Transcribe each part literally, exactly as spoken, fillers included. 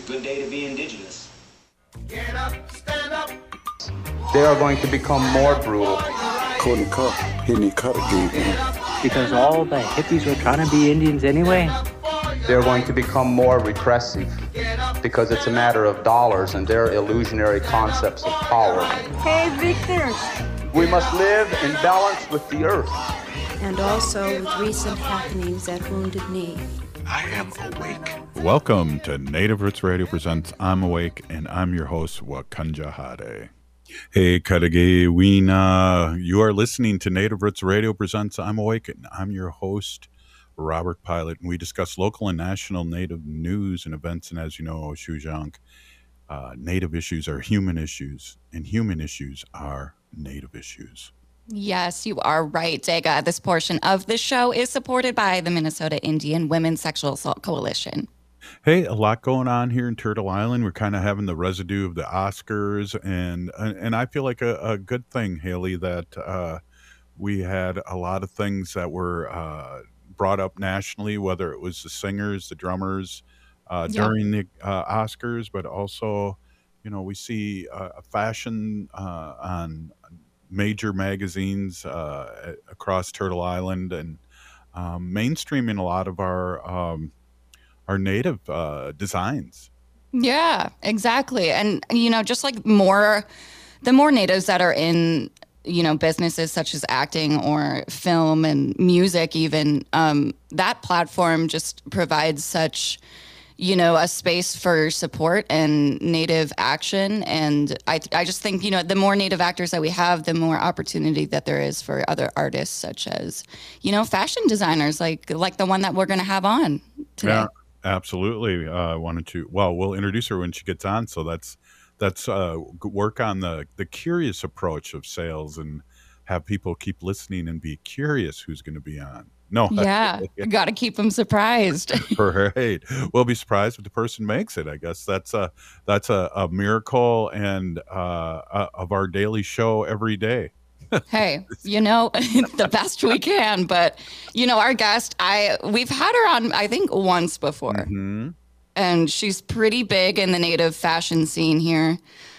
Good day to be indigenous. Get up, stand up. They are going to become more brutal. Couldn't cut, he need cut again. Because all the hippies were trying to be Indians anyway. They're going to become more repressive because it's a matter of dollars and their illusionary concepts of power. Hey, Victor. We must live in balance with the earth. And also with recent happenings at Wounded Knee. I am awake. Welcome to Native Roots Radio Presents I'm Awake, and I'm your host, Wakanja Hade. Hey, Kadage Weena. You are listening to Native Roots Radio Presents I'm Awake, and I'm your host, Robert Pilot, and we discuss local and national Native news and events. And as you know, Shujang, uh, Native issues are human issues, and human issues are Native issues. Yes, you are right, Dega. This portion of the show is supported by the Minnesota Indian Women's Sexual Assault Coalition. Hey, a lot going on here in Turtle Island. We're kind of having the residue of the Oscars, and and I feel like a, a good thing, Haley, that uh, we had a lot of things that were uh, brought up nationally, whether it was the singers, the drummers uh, Yeah. during the uh, Oscars, but also, you know, we see uh, fashion uh, on major magazines uh, across Turtle Island, and um, mainstreaming a lot of our um, our native uh, designs. Yeah, exactly. And, you know, just like more, the more natives that are in, you know, businesses such as acting or film and music even, um, that platform just provides such, you know, a space for support and native action. And I I just think, you know, the more native actors that we have, the more opportunity that there is for other artists such as, you know, fashion designers like like the one that we're going to have on today. Yeah, absolutely. Uh, I wanted to, well, we'll introduce her when she gets on. So that's, that's uh, g- work on the, the curious approach of sales and have people keep listening and be curious who's going to be on. No, Yeah, got to keep them surprised. Right. We'll be surprised if the person makes it. I guess that's a that's a, a miracle and uh, uh, of our daily show every day. Hey, you know, the best we can. But, you know, our guest, I we've had her on, I think, once before. Mm-hmm. And she's pretty big in the native fashion scene here.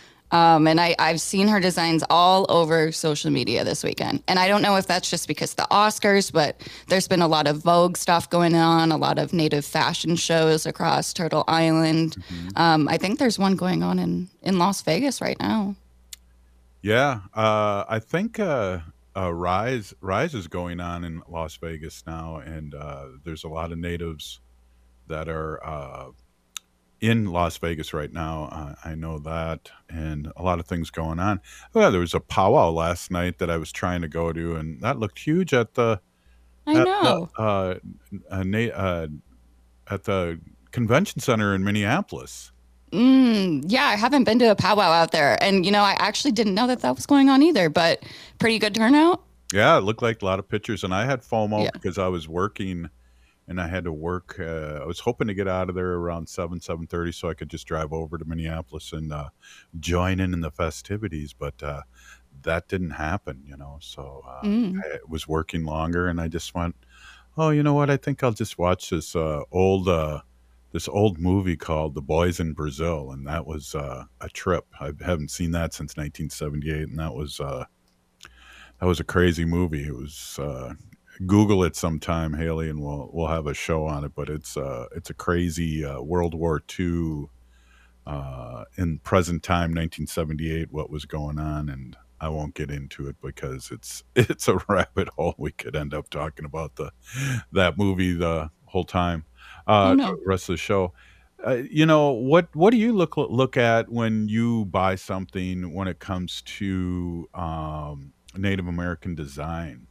Um, and I, I've seen her designs all over social media this weekend. And I don't know if that's just because of the Oscars, but there's been a lot of Vogue stuff going on, a lot of native fashion shows across Turtle Island. Mm-hmm. Um, I think there's one going on in, in Las Vegas right now. Yeah, uh, I think uh, uh, Rise Rise is going on in Las Vegas now, and uh, there's a lot of natives that are uh, in Las Vegas right now. Uh, I know that, and a lot of things going on. Well, there was a powwow last night that I was trying to go to, and that looked huge at the I at know. the uh, uh, na- uh, at the convention center in Minneapolis. Mm, yeah, I haven't been to a powwow out there. And, you know, I actually didn't know that that was going on either, but pretty good turnout. Yeah, it looked like a lot of pictures, and I had FOMO Yeah. because I was working, and I had to work. Uh, I was hoping to get out of there around seven, seven thirty, so I could just drive over to Minneapolis and uh, join in in the festivities. But uh, that didn't happen, you know. So uh, Mm. I was working longer, and I just went, "Oh, you know what? I think I'll just watch this uh, old uh, this old movie called The Boys in Brazil," and that was uh, a trip. I haven't seen that since nineteen seventy-eight, and that was. Uh, That was a crazy movie. It was uh, Google it sometime, Haley, and we'll we'll have a show on it. But it's uh, it's a crazy uh, World War Two uh, in present time, nineteen seventy-eight. What was going on, and I won't get into it because it's it's a rabbit hole. We could end up talking about the that movie the whole time. Uh, Oh, no. the rest of the show. Uh, you know what? What do you look look at when you buy something when it comes to um, Native American design?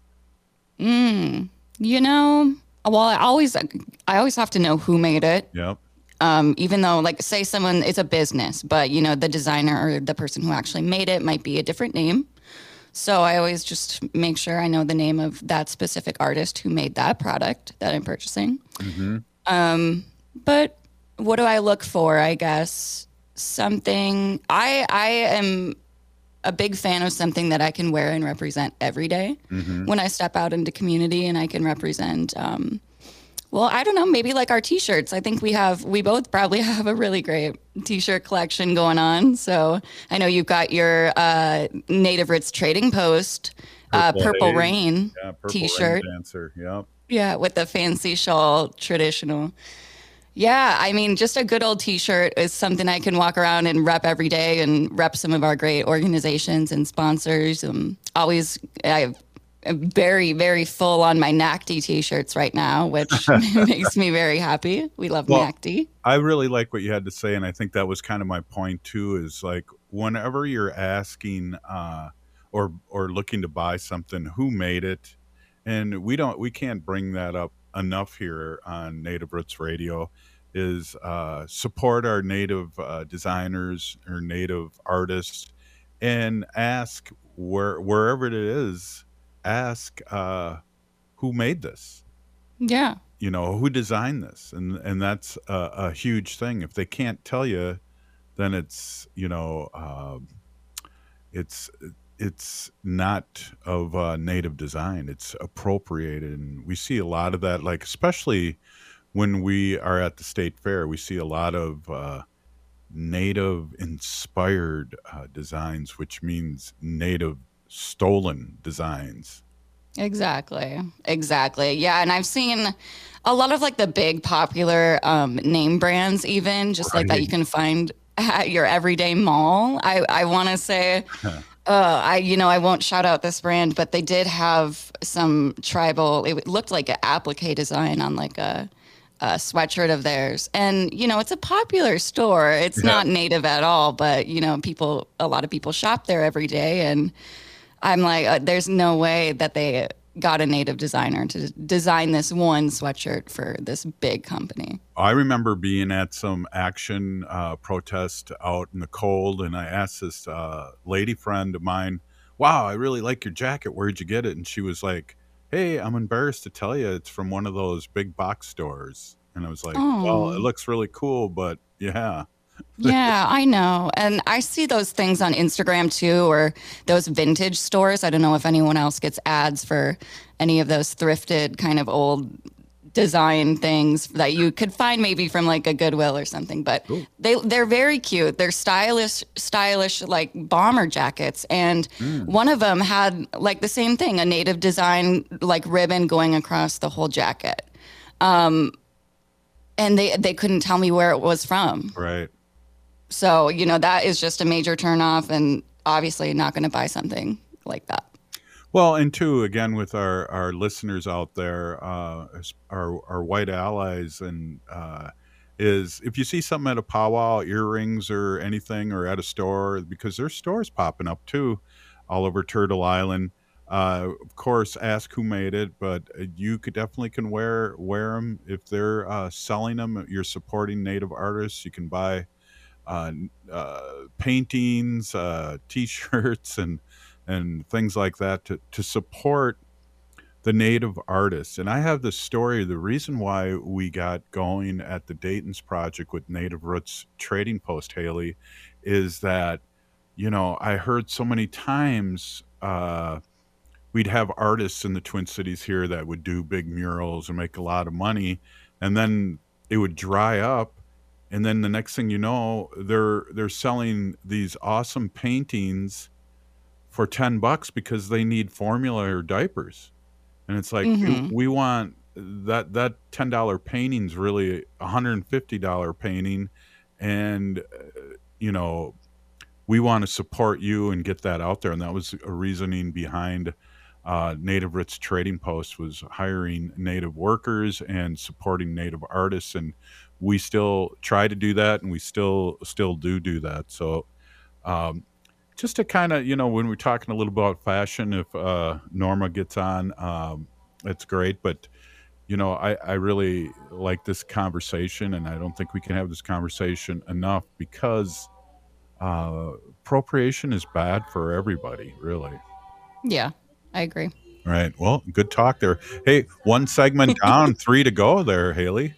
Mm, you know, well, I always, I always have to know who made it. Yep. Um, even though, like, say someone, it's a business, but, you know, the designer or the person who actually made it might be a different name. So I always just make sure I know the name of that specific artist who made that product that I'm purchasing. Mm-hmm. Um, but what do I look for? I guess something, I, I am a big fan of something that I can wear and represent every day Mm-hmm. when I step out into community, and I can represent, um, Well, I don't know. Maybe like our T-shirts. I think we have, we both probably have a really great T-shirt collection going on. So I know you've got your uh, Native Roots Trading Post, uh, Purple Rain yeah, Purple T-shirt. Rain dancer. Yep. Yeah, with the fancy shawl, traditional. Yeah, I mean, just a good old T-shirt is something I can walk around and rep every day and rep some of our great organizations and sponsors. Um, always, I am very, very full on my N A C D T-shirts right now, which makes me very happy. We love Well, N A C D. I really like what you had to say, and I think that was kind of my point too. Is like whenever you're asking uh, or or looking to buy something, who made it, and we don't, we can't bring that up enough here on Native Roots Radio. Is uh, support our native uh, designers or native artists, and ask where wherever it is, ask uh, who made this. Yeah. You know, who designed this, and and that's a, a huge thing. If they can't tell you, then it's you know um, it's it's not of uh, native design. It's appropriated, and we see a lot of that. Like especially when we are at the state fair, we see a lot of uh, native inspired uh, designs, which means native stolen designs. Exactly. Exactly. Yeah. And I've seen a lot of like the big popular um, name brands, even just like that Right. you can find at your everyday mall. I, I want to say, uh, I, you know, I won't shout out this brand, but they did have some tribal, it looked like an applique design on like a, a sweatshirt of theirs. And, you know, it's a popular store. It's Yeah. not native at all, but, you know, people, a lot of people shop there every day. And I'm like, uh, there's no way that they got a native designer to design this one sweatshirt for this big company. I remember being at some action uh, protest out in the cold, and I asked this uh, lady friend of mine, "Wow, I really like your jacket. Where'd you get it?" And she was like, "Hey, I'm embarrassed to tell you, it's from one of those big box stores." And I was like, "Well, Oh. it looks really cool, but yeah." Yeah, I know. And I see those things on Instagram too, or those vintage stores. I don't know if anyone else gets ads for any of those thrifted kind of old design things that you could find maybe from like a Goodwill or something, but they they're very cute. They're stylish stylish like bomber jackets, and one of them had like the same thing, a native design like ribbon going across the whole jacket. Um and they they couldn't tell me where it was from. Right. So, you know, that is just a major turnoff, and obviously not going to buy something like that. Well, and two, again, with our, our listeners out there, uh, our, our white allies, and uh, is if you see something at a powwow, earrings or anything, or at a store, because there's stores popping up too, all over Turtle Island. Uh, of course, ask who made it, but you could definitely can wear wear them if they're uh, selling them. You're supporting native artists. You can buy uh, uh, paintings, uh, T-shirts, and and things like that to, to support the native artists. And I have this story. The reason why we got going at the Dayton's Project with Native Roots Trading Post, Haley, is that, you know, I heard so many times uh, we'd have artists in the Twin Cities here that would do big murals and make a lot of money, and then it would dry up. And then the next thing you know, they're they're selling these awesome paintings for ten bucks because they need formula or diapers. And it's like, Mhm. we want that that ten dollar painting's really a one hundred fifty dollar painting, and uh, you know, we want to support you and get that out there. And that was a reasoning behind uh, Native Roots Trading Post, was hiring native workers and supporting native artists. And we still try to do that, and we still still do do that. So um, just to kind of, you know, when we're talking a little about fashion, if uh, Norma gets on, um, it's great. But, you know, I, I really like this conversation, and I don't think we can have this conversation enough, because uh, appropriation is bad for everybody, really. Yeah, I agree. Right. Well, good talk there. Hey, one segment down, three to go there, Haley.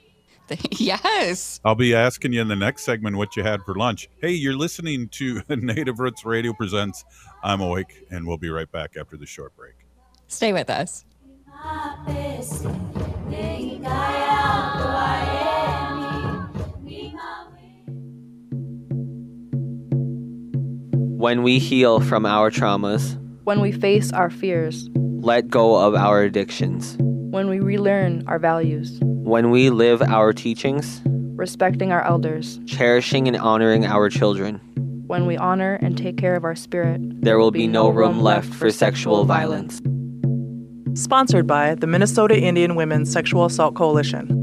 Yes. I'll be asking you in the next segment what you had for lunch. Hey, you're listening to Native Roots Radio presents I'm Awake, and we'll be right back after the short break. Stay with us. When we heal from our traumas, when we face our fears, let go of our addictions, when we relearn our values, when we live our teachings, respecting our elders, cherishing and honoring our children, when we honor and take care of our spirit, there will be no room left for sexual violence. Sponsored by the Minnesota Indian Women's Sexual Assault Coalition.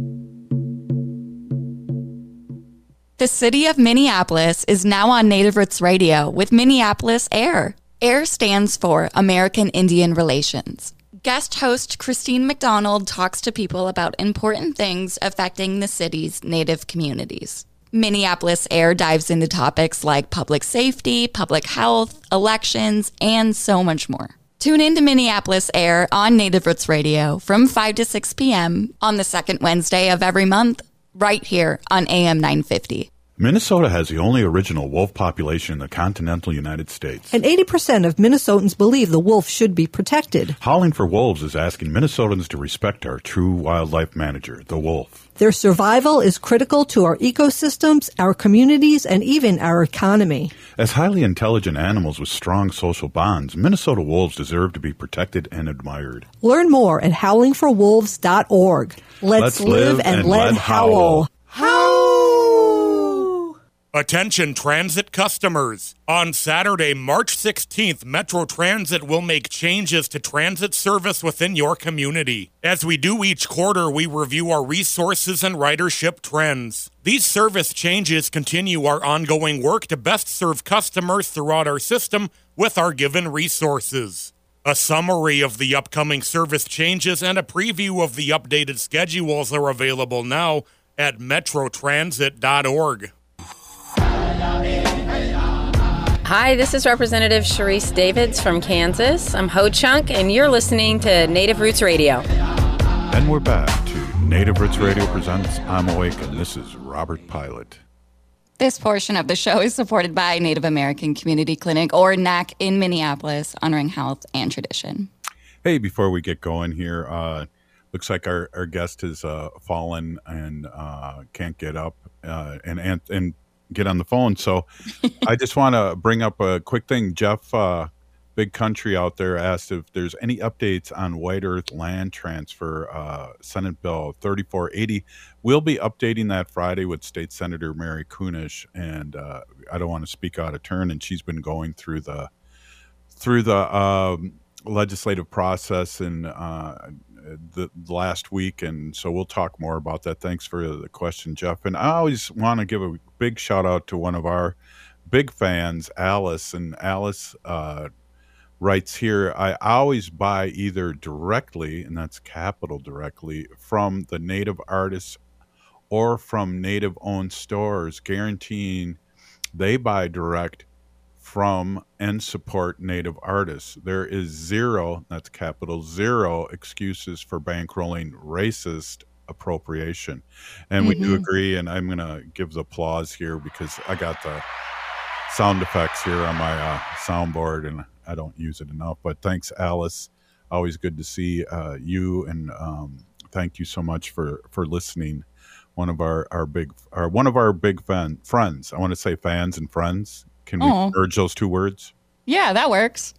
The city of Minneapolis is now on Native Roots Radio with Minneapolis AIR. AIR stands for American Indian Relations. Guest host Christine McDonald talks to people about important things affecting the city's Native communities. Minneapolis AIR dives into topics like public safety, public health, elections, and so much more. Tune in to Minneapolis AIR on Native Roots Radio from five to six p.m. on the second Wednesday of every month, right here on A M nine fifty. Minnesota has the only original wolf population in the continental United States. And eighty percent of Minnesotans believe the wolf should be protected. Howling for Wolves is asking Minnesotans to respect our true wildlife manager, the wolf. Their survival is critical to our ecosystems, our communities, and even our economy. As highly intelligent animals with strong social bonds, Minnesota wolves deserve to be protected and admired. Learn more at howling for wolves dot org. Let's, Let's live, live and, and let, let howl. Howl! Attention transit customers. On Saturday, March sixteenth, Metro Transit will make changes to transit service within your community. As we do each quarter, we review our resources and ridership trends. These service changes continue our ongoing work to best serve customers throughout our system with our given resources. A summary of the upcoming service changes and a preview of the updated schedules are available now at metro transit dot org. Hi, this is Representative Sharice Davids from Kansas. I'm Ho Chunk, and you're listening to Native Roots Radio. And we're back to Native Roots Radio presents I'm Awake, and this is Robert Pilot. This portion of the show is supported by Native American Community Clinic, or N A C, in Minneapolis, honoring health and tradition. Hey, before we get going here, uh, looks like our, our guest has uh, fallen and uh, can't get up uh, and, and and get on the phone. So I just want to bring up a quick thing. Jeff, uh, Big Country out there, asked if there's any updates on White Earth land transfer, uh, Senate Bill thirty-four eighty. We'll be updating that Friday with State Senator Mary Kunesh, and uh, I don't want to speak out of turn, and she's been going through the through the um, legislative process and uh, the last week, and so we'll talk more about that. Thanks for the question, Jeff. And I always want to give a big shout out to one of our big fans, Alice, and Alice uh, writes here, I always buy either directly, and that's capital directly, from the Native artists or from Native-owned stores, guaranteeing they buy direct from and support Native artists. There is zero, that's capital zero, excuses for bankrolling racist appropriation. And mm-hmm. we do agree, and I'm going to give the applause here because I got the sound effects here on my uh, soundboard, and I don't use it enough. But thanks, Alice. Always good to see uh, you, and um, thank you so much for, for listening. One of our, our big, our, one of our big fan, friends. I want to say fans and friends. Can we oh. merge those two words? Yeah, that works.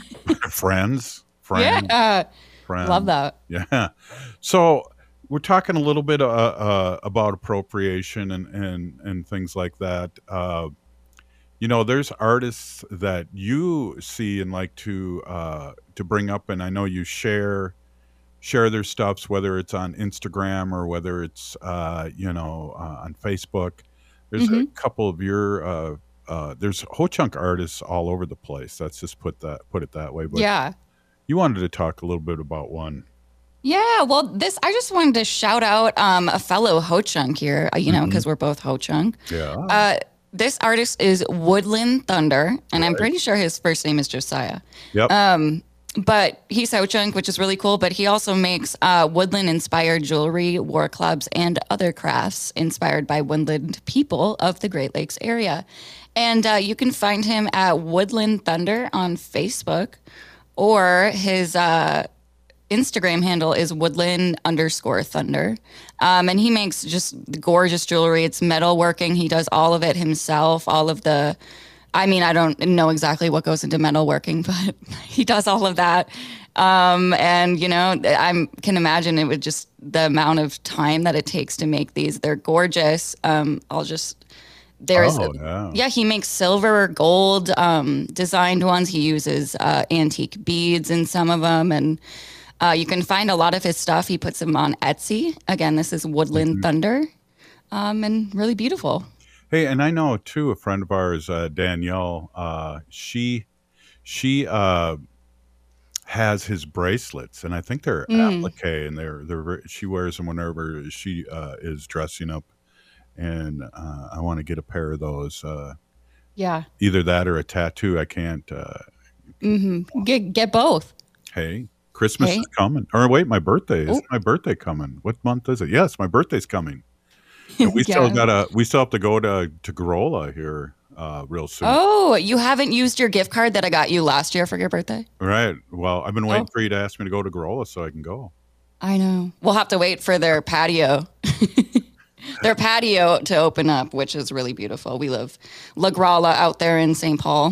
Friends. Friend. Yeah. Friend. Love that. Yeah. So we're talking a little bit uh, uh, about appropriation and, and, and things like that. Uh, you know, there's artists that you see and like to uh, to bring up, and I know you share share their stuffs, whether it's on Instagram or whether it's uh, you know uh, on Facebook. There's mm-hmm. a couple of your uh, uh, there's Ho-Chunk artists all over the place. Let's just put that put it that way. But yeah, you wanted to talk a little bit about one. Yeah, well, this I just wanted to shout out um, a fellow Ho-Chunk here, you know, because mm-hmm. we're both Ho-Chunk. Yeah. Uh, this artist is Woodland Thunder, and right. I'm pretty sure his first name is Josiah. Yep. Um, but he's Ho-Chunk, which is really cool. But he also makes uh, woodland-inspired jewelry, war clubs, and other crafts inspired by woodland people of the Great Lakes area. And uh, you can find him at Woodland Thunder on Facebook, or his uh, Instagram handle is woodland underscore thunder. Um, and he makes just gorgeous jewelry. It's metalworking. He does all of it himself, all of the, I mean, I don't know exactly what goes into metalworking, but he does all of that. Um, and, you know, I can imagine it would just, the amount of time that it takes to make these. They're gorgeous. Um, I'll just, there's, Oh, yeah. yeah, he makes silver, gold, um, designed ones. He uses uh, antique beads in some of them. And uh, you can find a lot of his stuff. He puts them on Etsy. Again, this is Woodland Mhm. Thunder. Um, and really beautiful. Hey, and I know too a friend of ours, uh, Danielle. Uh, she she uh, has his bracelets, and I think they're Mm. applique, and they're they're ver- she wears them whenever she uh, is dressing up. And uh, I want to get a pair of those. Uh, Yeah. either that or a tattoo. I can't. Uh, hmm Get, get both. hey, Christmas Hey. is coming. Or wait, my birthday is Oh. my birthday coming. What month is it? Yes, my birthday's coming. And we still Yeah. gotta we still have to go to to Gorola here uh, real soon. Oh, you haven't used your gift card that I got you last year for your birthday? Right. Well, I've been waiting Oh. for you to ask me to go to Gorola so I can go. I know. We'll have to wait for their patio. Their patio to open up, which is really beautiful. We live La Gralla out there in Saint Paul.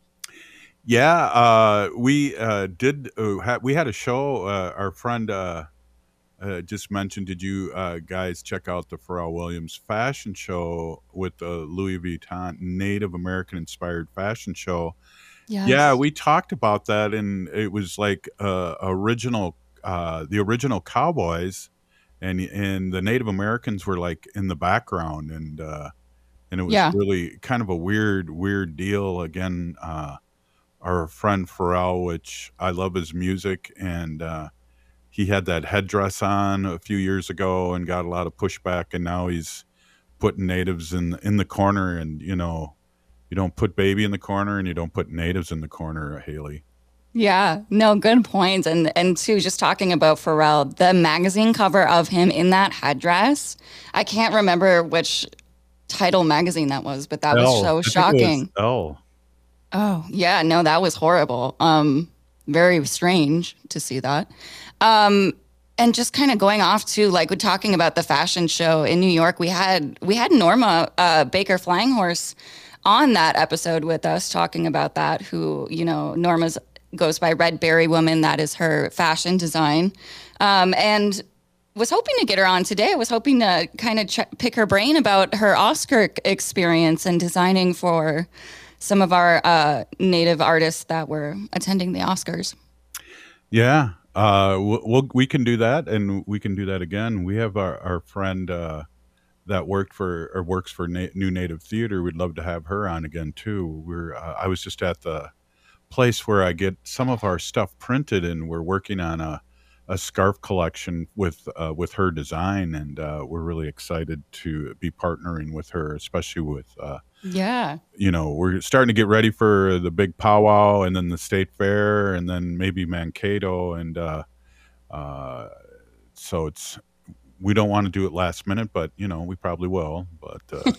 Yeah, uh, we uh, did. Uh, ha- we had a show. Uh, our friend uh, uh, just mentioned. Did you uh, guys check out the Pharrell Williams fashion show with the Louis Vuitton Native American inspired fashion show? Yes. Yeah, we talked about that, and it was like uh, original, uh, the original cowboys, and and the Native Americans were like in the background, and uh, and it was Yeah. really kind of a weird, weird deal. Again, uh, our friend Pharrell, which I love his music, and uh, he had that headdress on a few years ago and got a lot of pushback, and now he's putting natives in in the corner, and you know. You don't put baby in the corner, and you don't put natives in the corner, Haley. Yeah, no, good points. And and too, just talking about Pharrell, the magazine cover of him in that headdress, I can't remember which title magazine that was, but that was L. I so think it was shocking. L. Oh, yeah, no, that was horrible. Um, very strange to see that. Um, and just kind of going off to like we're talking about the fashion show in New York, we had we had Norma uh, Baker Flying Horse on that episode with us talking about that, who, you know, Norma's goes by Red Berry Woman. That is her fashion design. Um, and was hoping to get her on today. I was hoping to kind of ch- pick her brain about her Oscar c- experience and designing for some of our uh, native artists that were attending the Oscars. Yeah, uh, we'll, we'll, we can do that, and we can do that again. We have our, our friend uh, that worked for or works for Na- New Native Theater. We'd love to have her on again too. We're uh, I was just at the place where I get some of our stuff printed, and we're working on a, a scarf collection with uh, with her design, and uh, we're really excited to be partnering with her, especially with uh, Yeah. you know, we're starting to get ready for the big powwow, and then the state fair, and then maybe Mankato, and uh, uh, so it's we don't want to do it last minute, but you know we probably will. But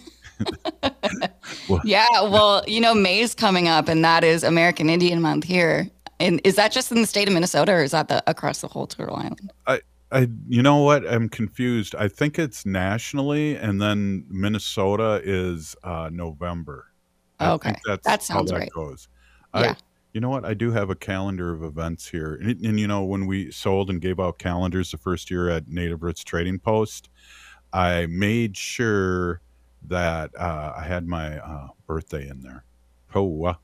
uh, well, Yeah, well, you know, May's coming up, and that is American Indian Month here. And is that just in the state of Minnesota, or is that the, across the whole Turtle Island? I, I, you know what? I'm confused. I think it's nationally, and then Minnesota is uh, November. I Okay, think that's that sounds how that right. goes. Yeah. I, you know what? I do have a calendar of events here, and, and you know when we sold and gave out calendars the first year at Native Roots Trading Post, I made sure that uh, I had my uh, birthday in there. Oh, uh,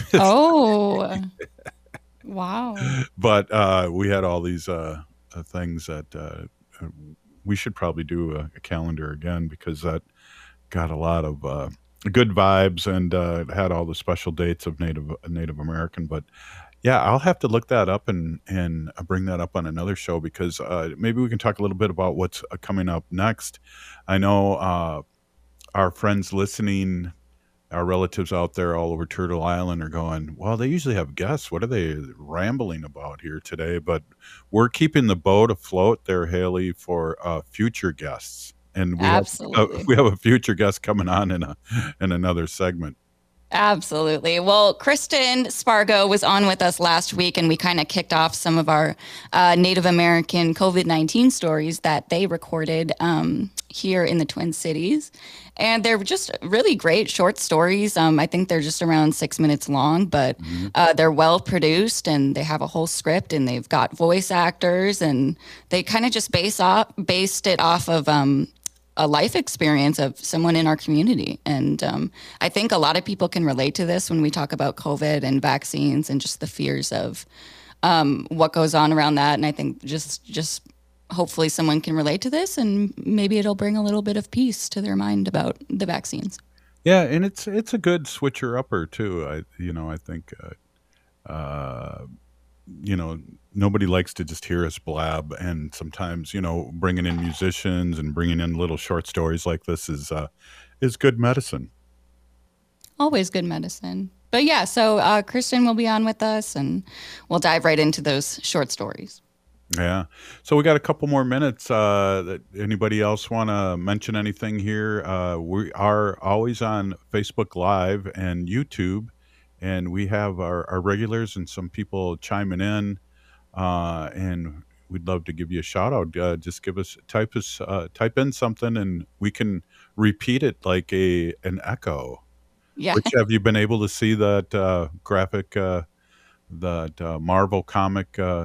Oh, wow. but uh, we had all these uh, uh, things that uh, uh, we should probably do a, a calendar again, because that got a lot of uh, good vibes, and uh, it had all the special dates of Native Native American. But yeah, I'll have to look that up and and bring that up on another show, because uh, maybe we can talk a little bit about what's uh, coming up next. I know uh, our friends listening, our relatives out there all over Turtle Island are going, well, they usually have guests. What are they rambling about here today? But we're keeping the boat afloat there, Haley, for uh, future guests. And we have, uh, Absolutely. we have a future guest coming on in a in another segment. Absolutely. Well, Kristen Spargo was on with us last week, and we kind of kicked off some of our uh, Native American COVID nineteen stories that they recorded um, here in the Twin Cities. And they're just really great short stories. Um, I think they're just around six minutes long, but mm-hmm. uh, they're well produced, and they have a whole script, and they've got voice actors, and they kind of just base off, based it off of um, a life experience of someone in our community. And um, I think a lot of people can relate to this when we talk about COVID and vaccines and just the fears of um, what goes on around that. And I think just just hopefully someone can relate to this, and maybe it'll bring a little bit of peace to their mind about the vaccines. Yeah, and it's it's a good switcher upper too. I you know I think uh, uh, you know nobody likes to just hear us blab, and sometimes you know bringing in musicians and bringing in little short stories like this is uh, is good medicine. Always good medicine. But yeah, so uh, Kristen will be on with us, and we'll dive right into those short stories. Yeah. So we got a couple more minutes. Uh, that anybody else want to mention anything here? Uh, we are always on Facebook Live and YouTube, and we have our, our regulars and some people chiming in, uh, and we'd love to give you a shout out. Uh, just give us type us uh, type in something, and we can repeat it like a an echo. Yeah. Which, have you been able to see that uh, graphic, uh, that uh, Marvel comic? Uh,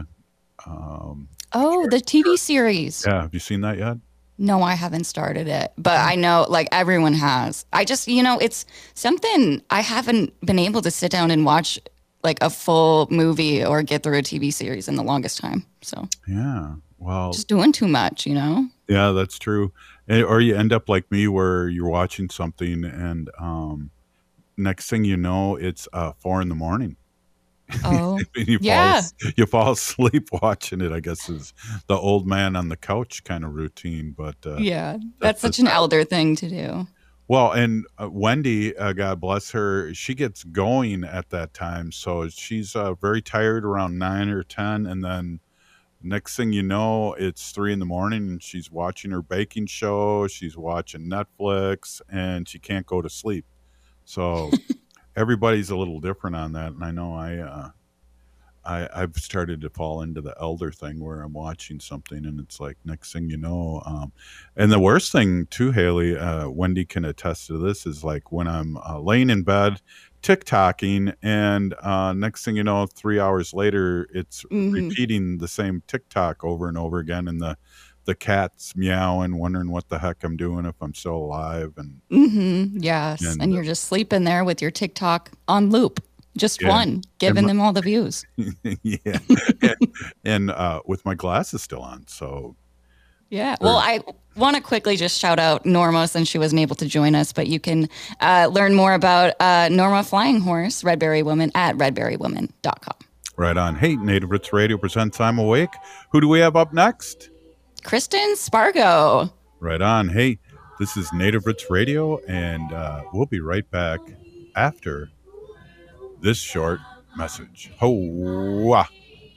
Um, oh, the T V series. Yeah. Have you seen that yet? No, I haven't started it, but I know like everyone has. I just, you know, it's something I haven't been able to sit down and watch like a full movie or get through a T V series in the longest time. So yeah, well, just doing too much, you know? Yeah, that's true. Or you end up like me where you're watching something and um, next thing you know, it's uh, four in the morning. Oh, you yeah. Fall, you fall asleep watching it, I guess, is the old man on the couch kind of routine. But uh, yeah, that's, that's such an elder thing to do. Well, and uh, Wendy, uh, God bless her, she gets going at that time. So she's uh, very tired around nine or ten. And then next thing you know, it's three in the morning and she's watching her baking show. She's watching Netflix and she can't go to sleep. So everybody's a little different on that, and I know I, uh, I, I've started to fall into the elder thing where I'm watching something, and it's like next thing you know, um, and the worst thing too, Haley, uh, Wendy can attest to this, is like when I'm uh, laying in bed, TikToking, and uh, next thing you know, three hours later, it's mm-hmm. repeating the same TikTok over and over again, and the the cat's meowing, wondering what the heck I'm doing, if I'm still alive. And mm-hmm. yes, and, and you're just sleeping there with your TikTok on loop, just yeah. one, giving my, them all the views. yeah, and, and uh, with my glasses still on, so. Yeah, well, I want to quickly just shout out Norma since she wasn't able to join us, but you can uh, learn more about uh, Norma Flying Horse, Redberry Woman, at redberry woman dot com. Right on. Hey, Native Roots Radio presents I'm Awake. Who do we have up next? Kristen Spargo. Right on. Hey, this is Native Roots Radio, and uh, we'll be right back after this short message. Ho-wah.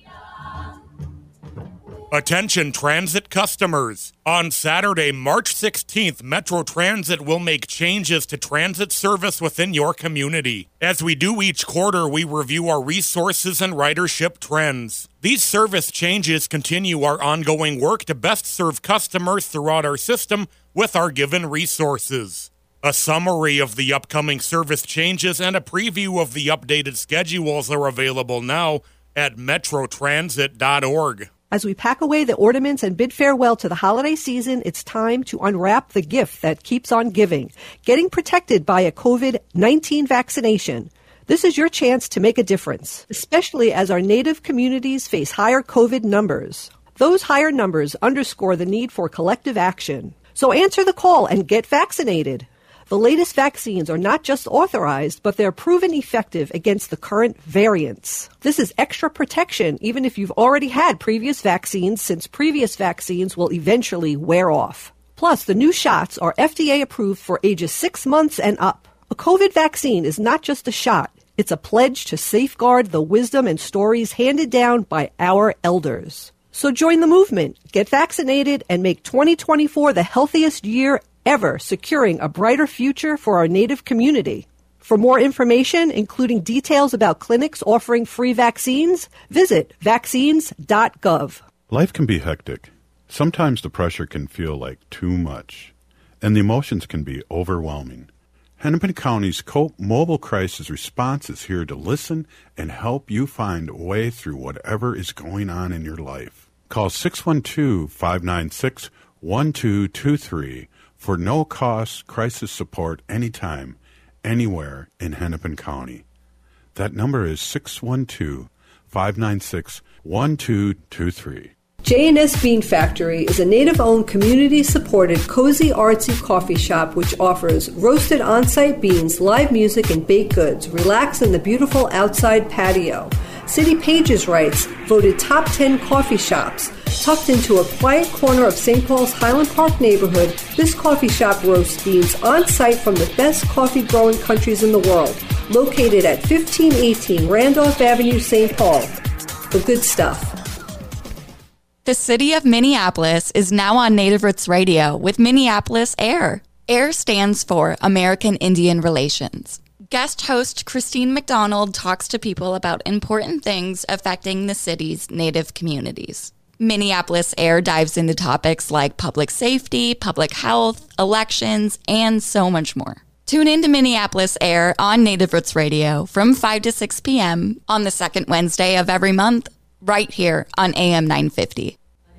Attention transit customers. On Saturday, March sixteenth, Metro Transit will make changes to transit service within your community. As we do each quarter, we review our resources and ridership trends. These service changes continue our ongoing work to best serve customers throughout our system with our given resources. A summary of the upcoming service changes and a preview of the updated schedules are available now at metro transit dot org. As we pack away the ornaments and bid farewell to the holiday season, it's time to unwrap the gift that keeps on giving, getting protected by a COVID nineteen vaccination. This is your chance to make a difference, especially as our Native communities face higher COVID numbers. Those higher numbers underscore the need for collective action. So answer the call and get vaccinated. The latest vaccines are not just authorized, but they're proven effective against the current variants. This is extra protection even if you've already had previous vaccines, since previous vaccines will eventually wear off. Plus, the new shots are F D A approved for ages six months and up. A COVID vaccine is not just a shot. It's a pledge to safeguard the wisdom and stories handed down by our elders. So join the movement, get vaccinated, and make twenty twenty-four the healthiest year ever, securing a brighter future for our Native community. For more information, including details about clinics offering free vaccines, visit vaccines dot gov. Life can be hectic. Sometimes the pressure can feel like too much, and the emotions can be overwhelming. Hennepin County's COPE Mobile Crisis Response is here to listen and help you find a way through whatever is going on in your life. Call six one two, five nine six, one two two three for no-cost crisis support anytime, anywhere in Hennepin County. That number is six one two, five nine six, one two two three. J and S Bean Factory is a native-owned, community-supported, cozy, artsy coffee shop which offers roasted on-site beans, live music, and baked goods. Relax in the beautiful outside patio. City Pages writes, voted top ten coffee shops. Tucked into a quiet corner of Saint Paul's Highland Park neighborhood, this coffee shop roasts beans on-site from the best coffee-growing countries in the world. Located at fifteen eighteen Randolph Avenue, Saint Paul. The good stuff. The city of Minneapolis is now on Native Roots Radio with Minneapolis AIR. AIR stands for American Indian Relations. Guest host Christine McDonald talks to people about important things affecting the city's Native communities. Minneapolis AIR dives into topics like public safety, public health, elections, and so much more. Tune in to Minneapolis AIR on Native Roots Radio from five to six p.m. on the second Wednesday of every month, right here on A M nine fifty.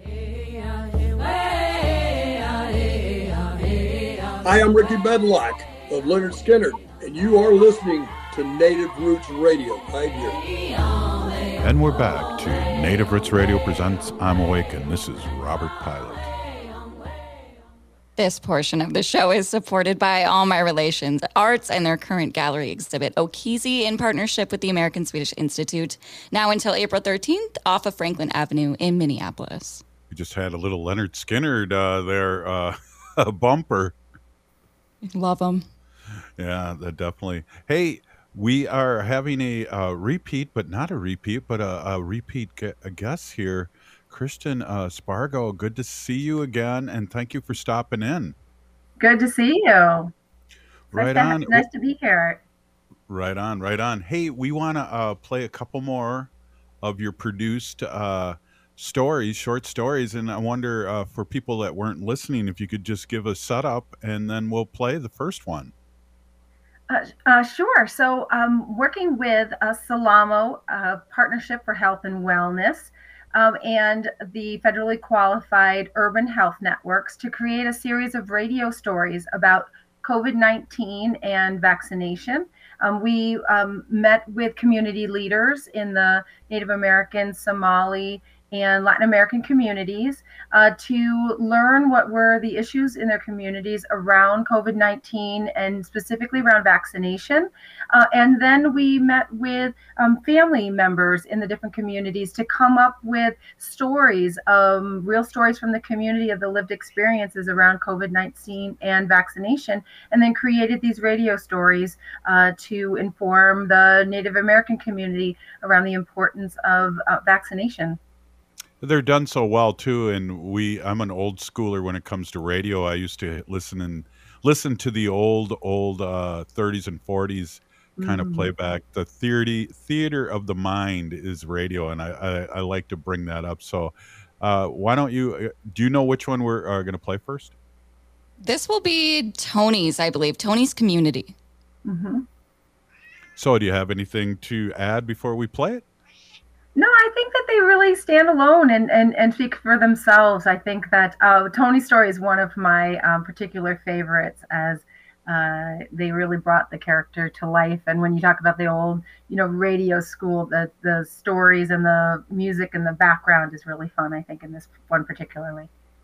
Hi, I'm Ricky Bedlock of Leonard Skinner, and you are listening to Native Roots Radio right here. And we're back to Native Roots Radio presents I'm Awake, and this is Robert Pilot. This portion of the show is supported by All My Relations Arts and their current gallery exhibit, Okizi, in partnership with the American Swedish Institute, now until April thirteenth, off of Franklin Avenue in Minneapolis. We just had a little Leonard Skinner uh, there, uh, a bumper. Love them. Yeah, that definitely. Hey, we are having a uh, repeat, but not a repeat, but a, a repeat gu- a guest here. Kristen uh, Spargo, good to see you again, and thank you for stopping in. Good to see you. Right nice on. To, nice to be here. Right on, right on. Hey, we want to uh, play a couple more of your produced uh, stories, short stories, and I wonder uh, for people that weren't listening, if you could just give a setup, and then we'll play the first one. Uh, uh, sure. So um, working with uh, Salamo, uh, Partnership for Health and Wellness, um, and the federally qualified urban health networks to create a series of radio stories about COVID nineteen and vaccination. Um, we um, met with community leaders in the Native American, Somali, and Latin American communities uh, to learn what were the issues in their communities around COVID nineteen and specifically around vaccination. Uh, and then we met with um, family members in the different communities to come up with stories, um, real stories from the community of the lived experiences around COVID nineteen and vaccination, and then created these radio stories uh, to inform the Native American community around the importance of uh, vaccination. They're done so well too, and we. I'm an old schooler when it comes to radio. I used to listen and listen to the old, old uh, thirties and forties kind Mm-hmm. of playback. The theater, theater of the mind is radio, and I, I, I like to bring that up. So, uh, why don't you? Do you know which one we're uh, going to play first? This will be Tony's, I believe, Tony's Community. Mm-hmm. So, do you have anything to add before we play it? No, I think that they really stand alone and, and, and speak for themselves. I think that uh, Tony's story is one of my um, particular favorites, as uh, they really brought the character to life. And when you talk about the old, you know, radio school, the, the stories and the music and the background is really fun, I think, in this one particularly.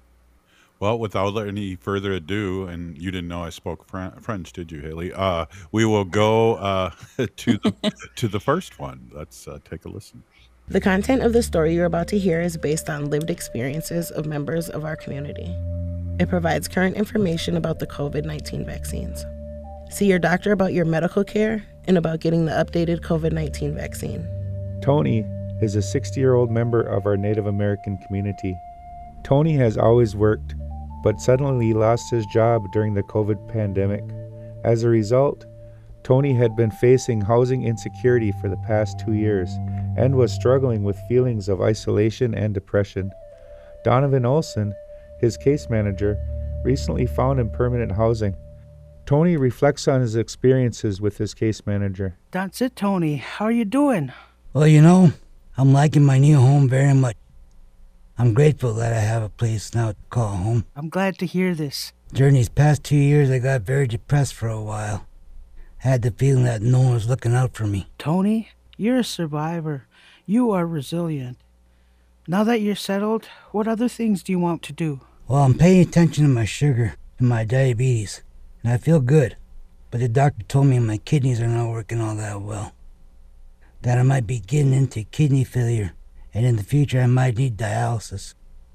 Well, without any further ado, and you didn't know I spoke Fr- French, did you, Haley? Uh, we will go uh, to the to the first one. Let's uh, take a listen. The content of the story you're about to hear is based on lived experiences of members of our community. It provides current information about the COVID nineteen vaccines. See your doctor about your medical care and about getting the updated COVID nineteen vaccine. Tony is a sixty-year-old member of our Native American community. Tony has always worked, but suddenly lost his job during the COVID pandemic. As a result, Tony had been facing housing insecurity for the past two years and was struggling with feelings of isolation and depression. Donovan Olson, his case manager, recently found him permanent housing. Tony reflects on his experiences with his case manager. That's it, Tony. How are you doing? Well, you know, I'm liking my new home very much. I'm grateful that I have a place now to call home. I'm glad to hear this. During these past two years, I got very depressed for a while. I had the feeling that no one was looking out for me. Tony, you're a survivor. You are resilient. Now that you're settled, what other things do you want to do? Well, I'm paying attention to my sugar and my diabetes, and I feel good. But the doctor told me my kidneys are not working all that well. That I might be getting into kidney failure, and in the future I might need dialysis.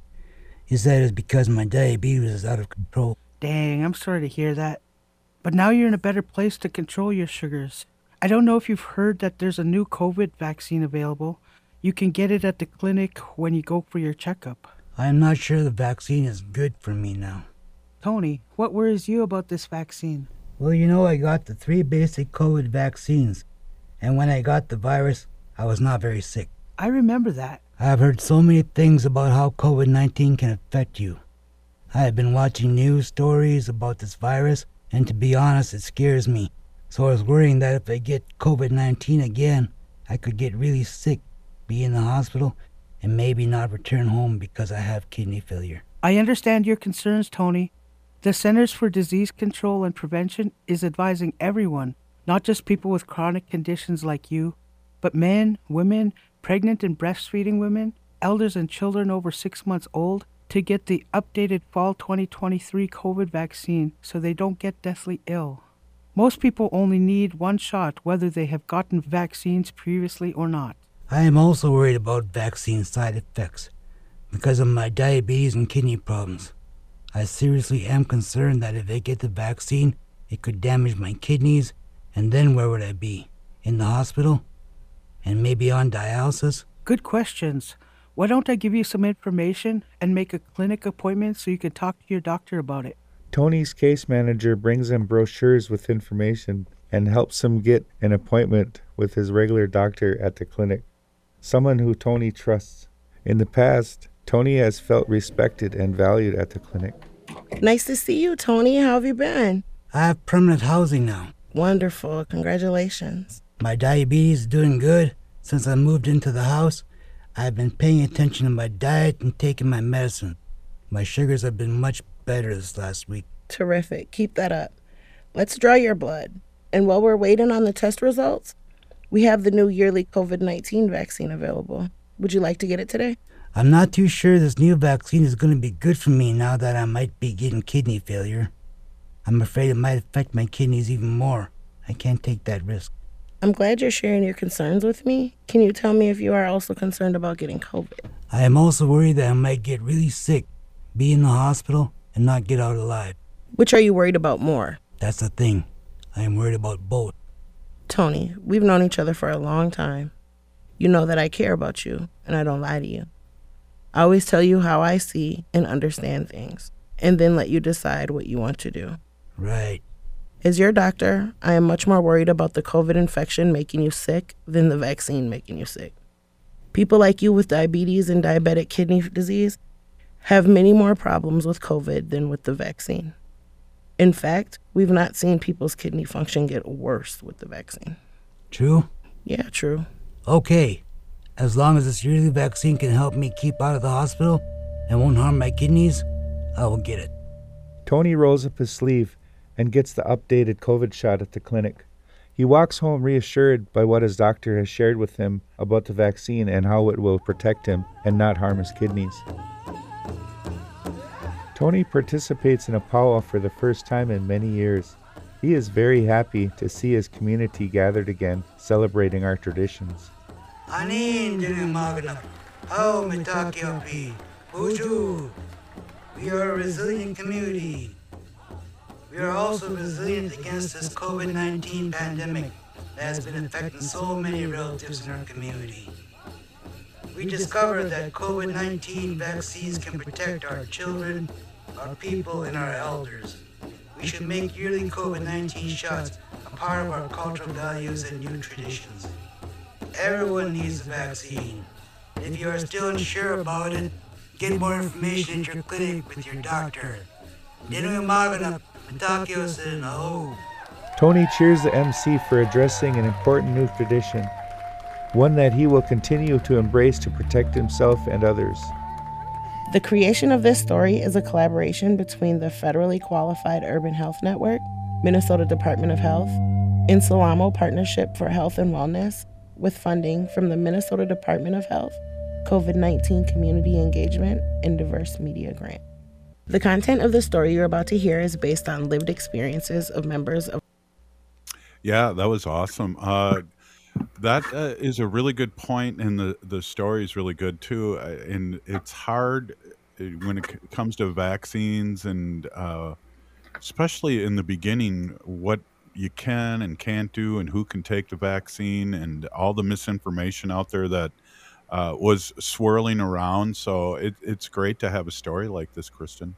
He said it's because my diabetes is out of control. Dang, I'm sorry to hear that. But now you're in a better place to control your sugars. I don't know if you've heard that there's a new COVID vaccine available. You can get it at the clinic when you go for your checkup. I'm not sure the vaccine is good for me now. Tony, what worries you about this vaccine? Well, you know, I got the three basic COVID vaccines, and when I got the virus, I was not very sick. I remember that. I've heard so many things about how COVID nineteen can affect you. I have been watching news stories about this virus, and to be honest, it scares me. So I was worrying that if I get COVID nineteen again, I could get really sick, be in the hospital, and maybe not return home because I have kidney failure. I understand your concerns, Tony. The Centers for Disease Control and Prevention is advising everyone, not just people with chronic conditions like you, but men, women, pregnant and breastfeeding women, elders and children over six months old, to get the updated fall twenty twenty-three COVID vaccine so they don't get deathly ill. Most people only need one shot whether they have gotten vaccines previously or not. I am also worried about vaccine side effects because of my diabetes and kidney problems. I seriously am concerned that if I get the vaccine, it could damage my kidneys, and then where would I be? In the hospital? And maybe on dialysis? Good questions. Why don't I give you some information and make a clinic appointment so you can talk to your doctor about it? Tony's case manager brings him brochures with information and helps him get an appointment with his regular doctor at the clinic, someone who Tony trusts. In the past, Tony has felt respected and valued at the clinic. Nice to see you, Tony. How have you been? I have permanent housing now. Wonderful. Congratulations. My diabetes is doing good. Since I moved into the house, I've been paying attention to my diet and taking my medicine. My sugars have been much better this last week. Terrific. Keep that up. Let's draw your blood. And while we're waiting on the test results, we have the new yearly COVID nineteen vaccine available. Would you like to get it today? I'm not too sure this new vaccine is going to be good for me now that I might be getting kidney failure. I'm afraid it might affect my kidneys even more. I can't take that risk. I'm glad you're sharing your concerns with me. Can you tell me if you are also concerned about getting COVID? I am also worried that I might get really sick, be in the hospital, and not get out alive. Which are you worried about more? That's the thing. I am worried about both. Tony, we've known each other for a long time. You know that I care about you, and I don't lie to you. I always tell you how I see and understand things, and then let you decide what you want to do. Right. As your doctor, I am much more worried about the COVID infection making you sick than the vaccine making you sick. People like you with diabetes and diabetic kidney disease have many more problems with COVID than with the vaccine. In fact, we've not seen people's kidney function get worse with the vaccine. True? Yeah, true. Okay. As long as this yearly vaccine can help me keep out of the hospital and won't harm my kidneys, I will get it. Tony rolls up his sleeve and gets the updated COVID shot at the clinic. He walks home reassured by what his doctor has shared with him about the vaccine and how it will protect him and not harm his kidneys. Tony participates in a powwow for the first time in many years. He is very happy to see his community gathered again, celebrating our traditions. We are a resilient community. We are also resilient against this COVID nineteen pandemic that has been affecting so many relatives in our community. We discovered that COVID nineteen vaccines can protect our children, our people, and our elders. We should make yearly COVID nineteen shots a part of our cultural values and new traditions. Everyone needs the vaccine. If you are still unsure about it, get more information at your clinic with your doctor. Dino'y maganap, matakyos and aho. Tony cheers the M C for addressing an important new tradition, one that he will continue to embrace to protect himself and others. The creation of this story is a collaboration between the Federally Qualified Urban Health Network, Minnesota Department of Health, and Salamo Partnership for Health and Wellness, with funding from the Minnesota Department of Health, COVID nineteen Community Engagement, and Diverse Media Grant. The content of the story you're about to hear is based on lived experiences of members of... Yeah, that was awesome. Uh, that uh, is a really good point, and the, the story is really good too. Uh, and it's hard uh, when it c- comes to vaccines, and uh, especially in the beginning, what you can and can't do, and who can take the vaccine, and all the misinformation out there that uh, was swirling around. So it, it's great to have a story like this, Kristen.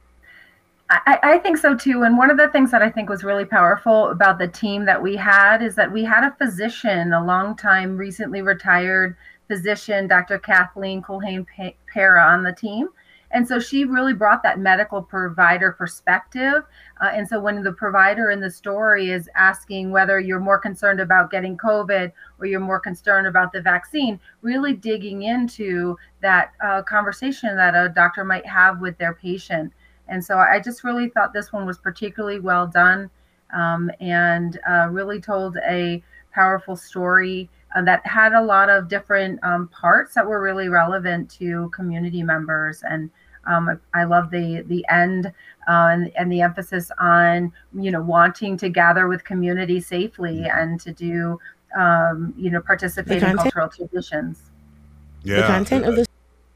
I, I think so too. And one of the things that I think was really powerful about the team that we had is that we had a physician, a long time, recently retired physician, Doctor Kathleen Culhane-Para, on the team. And so she really brought that medical provider perspective. Uh, and so when the provider in the story is asking whether you're more concerned about getting COVID or you're more concerned about the vaccine, really digging into that uh, conversation that a doctor might have with their patient. And so I just really thought this one was particularly well done, um, and uh, really told a powerful story uh, that had a lot of different um, parts that were really relevant to community members. And um, I love the the end uh, and, and the emphasis on, you know, wanting to gather with community safely and to do, um, you know, participate in cultural traditions. Yeah, The content of this...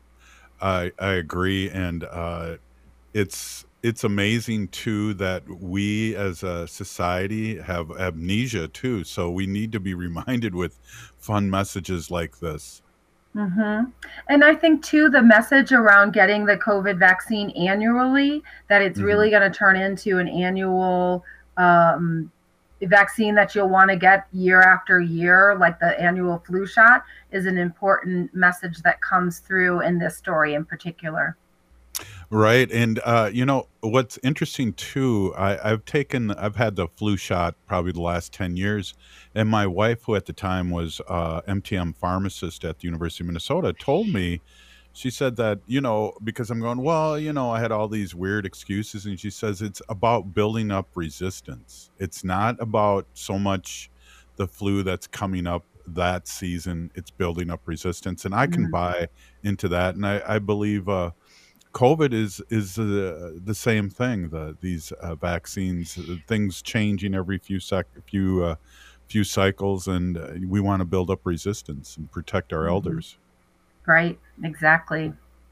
I I agree, and uh, it's it's amazing too that we as a society have amnesia too. So we need to be reminded with fun messages like this. Mm-hmm. And I think too, the message around getting the COVID vaccine annually, that it's Mhm. really going to turn into an annual um, vaccine that you'll want to get year after year, like the annual flu shot, is an important message that comes through in this story in particular. Right. And, uh, you know, what's interesting too, I, I've taken, I've had the flu shot probably the last ten years. And my wife, who at the time was uh, M T M pharmacist at the University of Minnesota, told me, she said that, you know, because I'm going, well, you know, I had all these weird excuses. And she says it's about building up resistance. It's not about so much the flu that's coming up that season. It's building up resistance. And I can Mhm. buy into that. And I, I believe, uh, COVID is is uh, the same thing. The these uh, vaccines, uh, things changing every few sec few uh, few cycles, and uh, we want to build up resistance and protect our Mhm. elders. Right, exactly.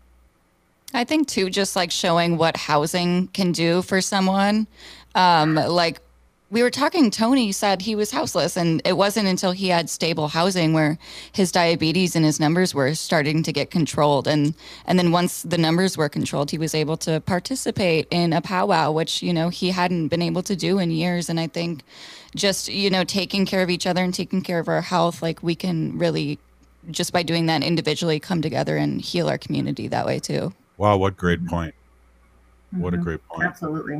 I think too, just like showing what housing can do for someone. Um, like we were talking, Tony said he was houseless, and it wasn't until he had stable housing where his diabetes and his numbers were starting to get controlled. And and then once the numbers were controlled, he was able to participate in a powwow, which, you know, he hadn't been able to do in years. And I think just, you know, taking care of each other and taking care of our health, like we can really, just by doing that individually, come together and heal our community that way too. Wow, what great point! What a Mhm. great point! Absolutely.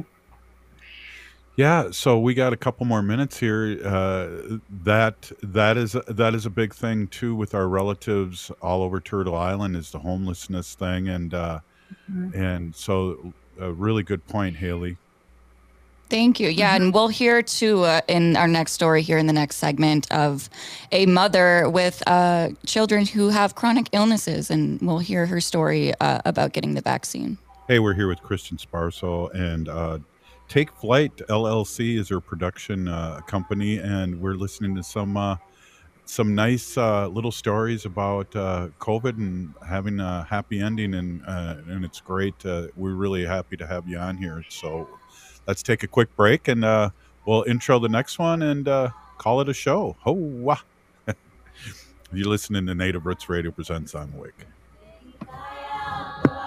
Yeah, so we got a couple more minutes here. Uh, that that is that is a big thing too with our relatives all over Turtle Island, is the homelessness thing, and uh, Mhm. and so a really good point, Haley. Thank you. Yeah, and we'll hear too uh, in our next story here in the next segment of a mother with uh, children who have chronic illnesses, and we'll hear her story uh, about getting the vaccine. Hey, we're here with Kristen Sparso, and uh, Take Flight L L C is her production uh, company, and we're listening to some uh, some nice uh, little stories about uh, COVID and having a happy ending, and uh, and it's great. Uh, we're really happy to have you on here. So let's take a quick break, and uh, we'll intro the next one and uh, call it a show. Ho wah! You're listening to Native Roots Radio presents I'm Awake.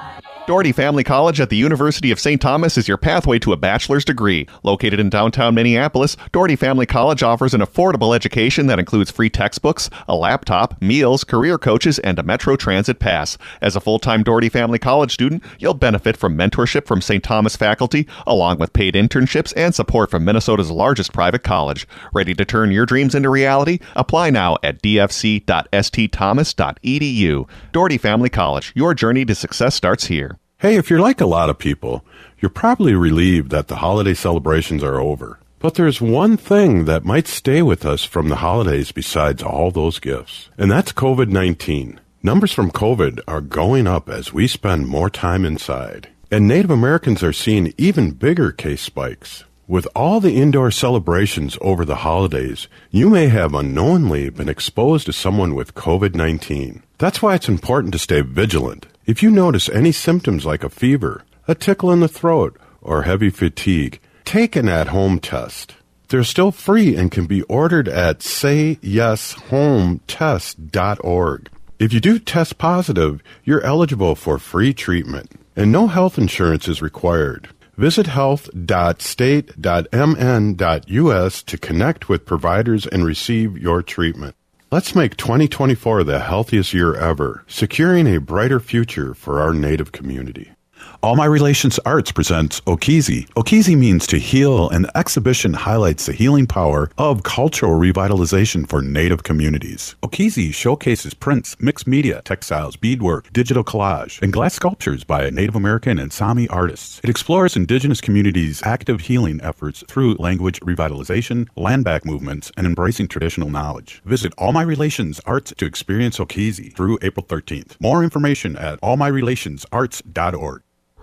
Doherty Family College at the University of Saint Thomas is your pathway to a bachelor's degree. Located in downtown Minneapolis, Doherty Family College offers an affordable education that includes free textbooks, a laptop, meals, career coaches, and a Metro Transit pass. As a full-time Doherty Family College student, you'll benefit from mentorship from Saint Thomas faculty, along with paid internships and support from Minnesota's largest private college. Ready to turn your dreams into reality? Apply now at d f c dot s t thomas dot e d u. Doherty Family College, your journey to success starts here. Hey, if you're like a lot of people, you're probably relieved that the holiday celebrations are over. But there's one thing that might stay with us from the holidays besides all those gifts, and that's covid nineteen. Numbers from COVID are going up as we spend more time inside, and Native Americans are seeing even bigger case spikes. With all the indoor celebrations over the holidays, you may have unknowingly been exposed to someone with covid nineteen. That's why it's important to stay vigilant. If you notice any symptoms like a fever, a tickle in the throat, or heavy fatigue, take an at-home test. They're still free and can be ordered at say yes home test dot org. If you do test positive, you're eligible for free treatment, and no health insurance is required. Visit health dot state dot m n dot u s to connect with providers and receive your treatment. Let's make twenty twenty-four the healthiest year ever, securing a brighter future for our Native community. All My Relations Arts presents Okizi. Okizi means to heal, and the exhibition highlights the healing power of cultural revitalization for Native communities. Okizi showcases prints, mixed media, textiles, beadwork, digital collage, and glass sculptures by Native American and Sami artists. It explores Indigenous communities' active healing efforts through language revitalization, land back movements, and embracing traditional knowledge. Visit All My Relations Arts to experience Okizi through April thirteenth. More information at all my relations arts dot org.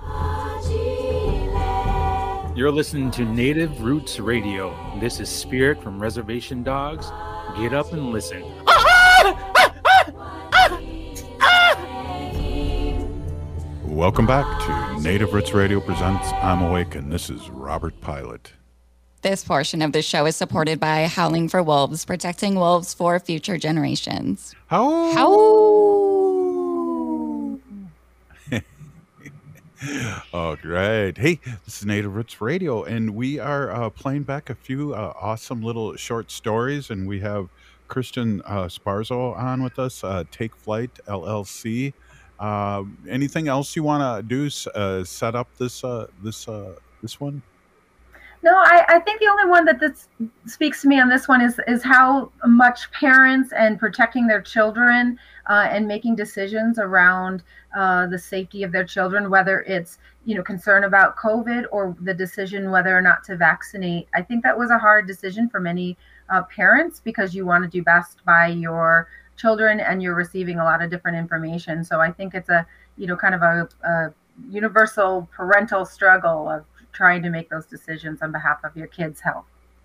You're listening to Native Roots Radio. This is Spirit from Reservation Dogs. Get up and listen. Welcome back to Native Roots Radio presents I'm Awake, and this is Robert Pilot. This portion of the show is supported by Howling for Wolves, protecting wolves for future generations. How? How? Oh, great. Hey, this is Native Roots Radio, and we are uh, playing back a few uh, awesome little short stories, and we have Christian uh, Sparzo on with us, uh, Take Flight, L L C. Uh, anything else you want to do, uh, set up this uh, this uh, this one? No, I, I think the only one that this speaks to me on this one is is how much parents and protecting their children uh, and making decisions around uh, the safety of their children, whether it's, you know, concern about COVID or the decision whether or not to vaccinate. I think that was a hard decision for many uh, parents because you want to do best by your children and you're receiving a lot of different information. So I think it's a, you know, kind of a, a universal parental struggle of trying to make those decisions on behalf of your kids' health.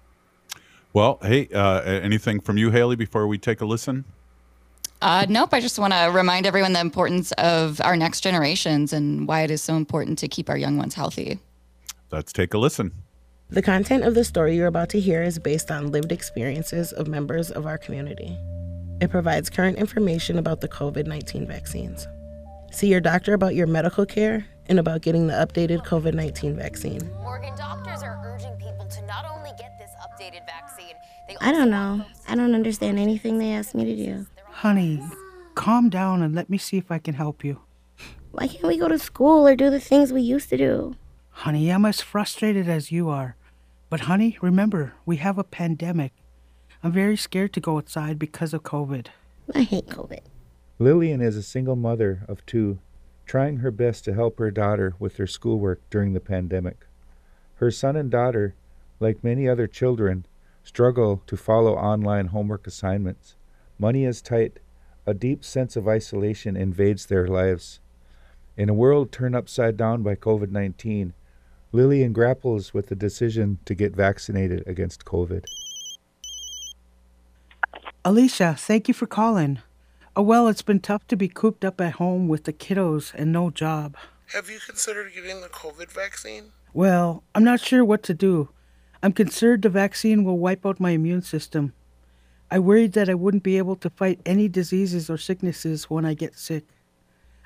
Well, hey, uh, anything from you, Haley, before we take a listen? Uh, nope. I just want to remind everyone the importance of our next generations and why it is so important to keep our young ones healthy. Let's take a listen. The content of the story you're about to hear is based on lived experiences of members of our community. It provides current information about the covid nineteen vaccines. See your doctor about your medical care and about getting the updated covid nineteen vaccine. Morgan, doctors are urging people to not only get this updated vaccine, they I don't know. I don't understand anything they ask me to do. Honey, calm down and let me see if I can help you. Why can't we go to school or do the things we used to do? Honey, I'm as frustrated as you are. But honey, remember, we have a pandemic. I'm very scared to go outside because of COVID. I hate COVID. Lillian is a single mother of two, trying her best to help her daughter with her schoolwork during the pandemic. Her son and daughter, like many other children, struggle to follow online homework assignments. Money is tight. A deep sense of isolation invades their lives. In a world turned upside down by covid nineteen, Lillian grapples with the decision to get vaccinated against COVID. Alicia, thank you for calling. Oh, well, it's been tough to be cooped up at home with the kiddos and no job. Have you considered getting the COVID vaccine? Well, I'm not sure what to do. I'm concerned the vaccine will wipe out my immune system. I worried that I wouldn't be able to fight any diseases or sicknesses when I get sick.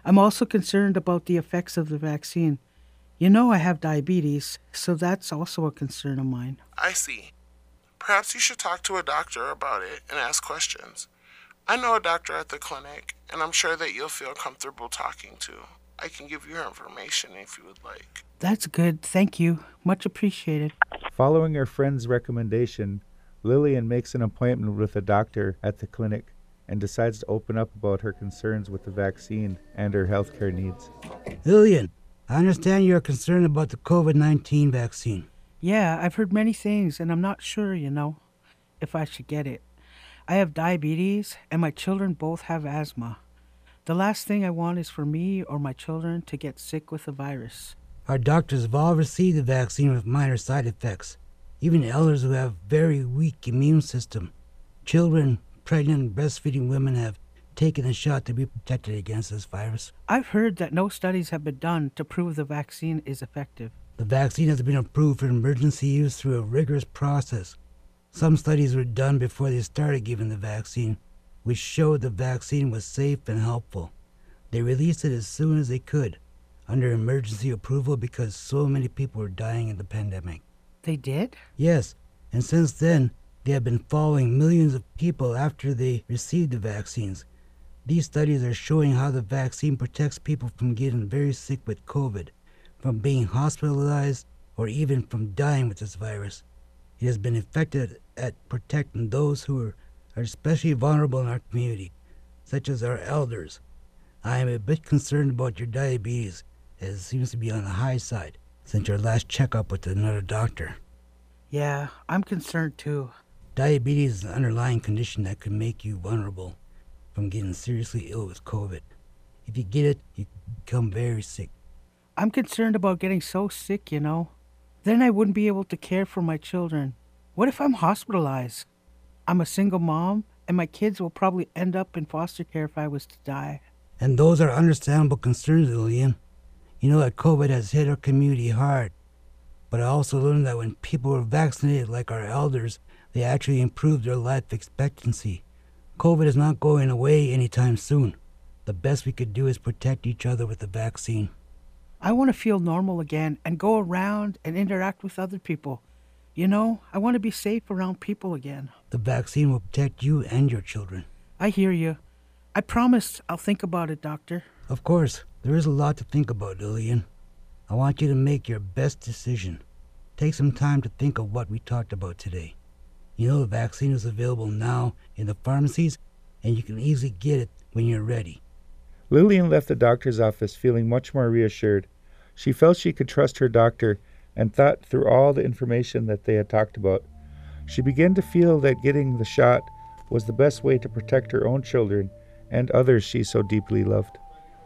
I'm also concerned about the effects of the vaccine. You know I have diabetes, so that's also a concern of mine. I see. Perhaps you should talk to a doctor about it and ask questions. I know a doctor at the clinic, and I'm sure that you'll feel comfortable talking to. I can give you her information if you would like. That's good. Thank you. Much appreciated. Following her friend's recommendation, Lillian makes an appointment with a doctor at the clinic and decides to open up about her concerns with the vaccine and her healthcare needs. Lillian, I understand you're concerned about the COVID nineteen vaccine. Yeah, I've heard many things, and I'm not sure, you know, if I should get it. I have diabetes, and my children both have asthma. The last thing I want is for me or my children to get sick with the virus. Our doctors have all received the vaccine with minor side effects, even elders who have very weak immune system. Children, pregnant and breastfeeding women have taken the shot to be protected against this virus. I've heard that no studies have been done to prove the vaccine is effective. The vaccine has been approved for emergency use through a rigorous process. Some studies were done before they started giving the vaccine, which showed the vaccine was safe and helpful. They released it as soon as they could, under emergency approval because so many people were dying in the pandemic. They did? Yes, and since then, they have been following millions of people after they received the vaccines. These studies are showing how the vaccine protects people from getting very sick with COVID, from being hospitalized, or even from dying with this virus. It has been effective at protecting those who are, are especially vulnerable in our community, such as our elders. I am a bit concerned about your diabetes, as it seems to be on the high side since your last checkup with another doctor. Yeah, I'm concerned too. Diabetes is an underlying condition that could make you vulnerable from getting seriously ill with COVID. If you get it, you become very sick. I'm concerned about getting so sick, you know. Then I wouldn't be able to care for my children. What if I'm hospitalized? I'm a single mom, and my kids will probably end up in foster care if I was to die. And those are understandable concerns, Lillian. You know that COVID has hit our community hard. But I also learned that when people were vaccinated like our elders, they actually improved their life expectancy. COVID is not going away anytime soon. The best we could do is protect each other with the vaccine. I want to feel normal again and go around and interact with other people. You know, I want to be safe around people again. The vaccine will protect you and your children. I hear you. I promise I'll think about it, Doctor. Of course, there is a lot to think about, Lillian. I want you to make your best decision. Take some time to think of what we talked about today. You know the vaccine is available now in the pharmacies, and you can easily get it when you're ready. Lillian left the doctor's office feeling much more reassured. She felt she could trust her doctor and thought through all the information that they had talked about. She began to feel that getting the shot was the best way to protect her own children and others she so deeply loved.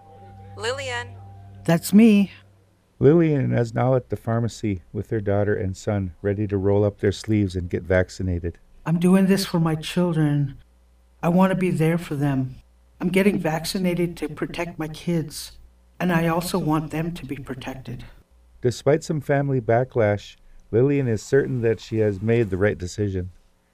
Lillian. That's me. Lillian is now at the pharmacy with her daughter and son, ready to roll up their sleeves and get vaccinated. I'm doing this for my children. I want to be there for them. I'm getting vaccinated to protect my kids, and I also want them to be protected. Despite some family backlash, Lillian is certain that she has made the right decision.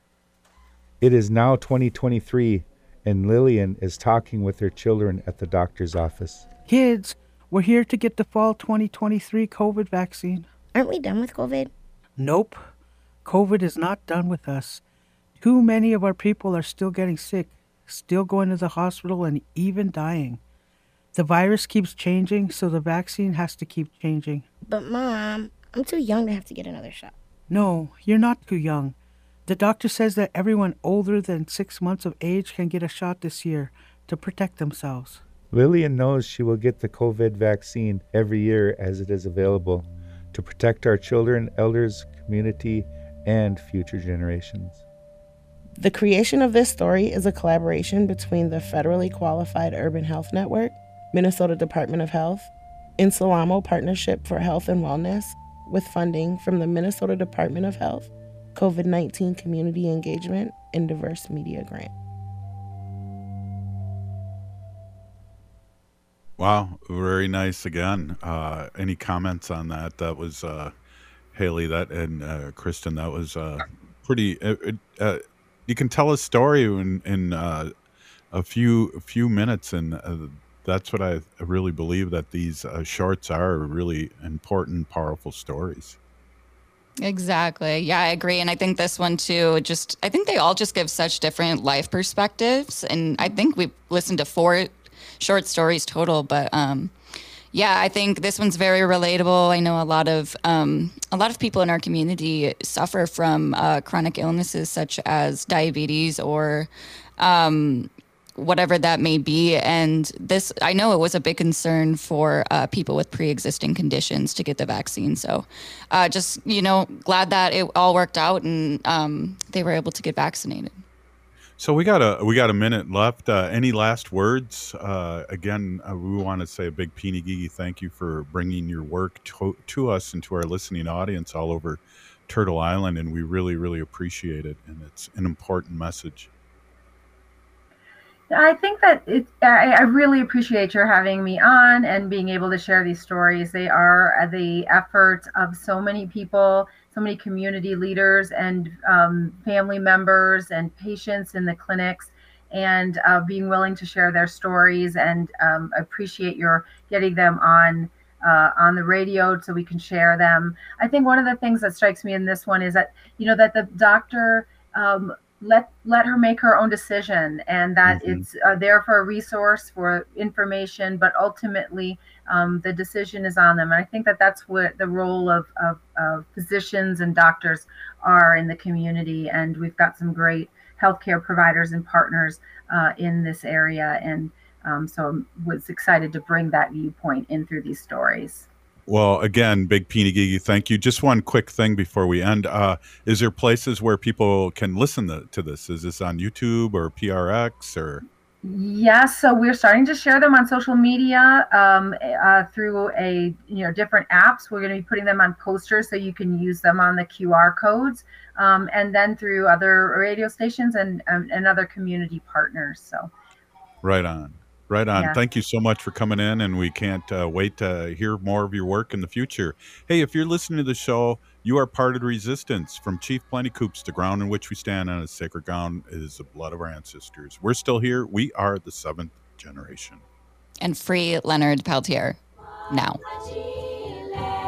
It is now twenty twenty-three, and Lillian is talking with her children at the doctor's office. Kids, we're here to get the fall twenty twenty-three COVID vaccine. Aren't we done with COVID? Nope. COVID is not done with us. Too many of our people are still getting sick, still going to the hospital, and even dying. The virus keeps changing, so the vaccine has to keep changing. But, Mom, I'm too young to have to get another shot. No, you're not too young. The doctor says that everyone older than six months of age can get a shot this year to protect themselves. Lillian knows she will get the COVID vaccine every year as it is available to protect our children, elders, community, and future generations. The creation of this story is a collaboration between the Federally Qualified Urban Health Network, Minnesota Department of Health, Insalamo Partnership for Health and Wellness, with funding from the Minnesota Department of Health, COVID nineteen Community Engagement, and Diverse Media Grant. Wow, very nice again. Uh, any comments on that? That was uh, Haley, that and uh, Kristen. That was uh, pretty. Uh, uh, you can tell a story in in uh, a few a few minutes, and uh, that's what I really believe, that these uh, shorts are really important, powerful stories. Exactly. Yeah, I agree. And I think this one too, just, I think they all just give such different life perspectives. And I think we've listened to four short stories total, but um, yeah, I think this one's very relatable. I know a lot of, um, a lot of people in our community suffer from uh, chronic illnesses such as diabetes or um, whatever that may be. And this, I know it was a big concern for uh, people with pre-existing conditions to get the vaccine. So uh, just, you know, glad that it all worked out and um, they were able to get vaccinated. So we got a we got a minute left. Uh, any last words? Uh, again, uh, we want to say a big Peenigigi thank you for bringing your work to, to us and to our listening audience all over Turtle Island, and we really, really appreciate it. And it's an important message. I think that it, I, I really appreciate your having me on and being able to share these stories. They are the effort of so many people, so many community leaders and um, family members and patients in the clinics, and uh, being willing to share their stories, and um, appreciate your getting them on uh, on the radio so we can share them. I think one of the things that strikes me in this one is that, you know, that the doctor um, let let her make her own decision, and that mm-hmm. it's uh, there for a resource, for information, but ultimately um, the decision is on them. And I think that that's what the role of, of, of physicians and doctors are in the community. And we've got some great healthcare providers and partners uh, in this area. And um, so I was excited to bring that viewpoint in through these stories. Well, again, Big Peenigigi, thank you. Just one quick thing before we end. Uh, is there places where people can listen to, to this? Is this on YouTube or P R X or? Yes, so we're starting to share them on social media um, uh, through a you know different apps. We're going to be putting them on posters so you can use them on the Q R codes, um, and then through other radio stations and um, and other community partners. So, right on. Right on. Yeah. Thank you so much for coming in, and we can't uh, wait to hear more of your work in the future. Hey, if you're listening to the show, you are part of the resistance. From Chief Plentycoops, the ground in which we stand on, a sacred ground is the blood of our ancestors. We're still here. We are the seventh generation. And free Leonard Peltier now.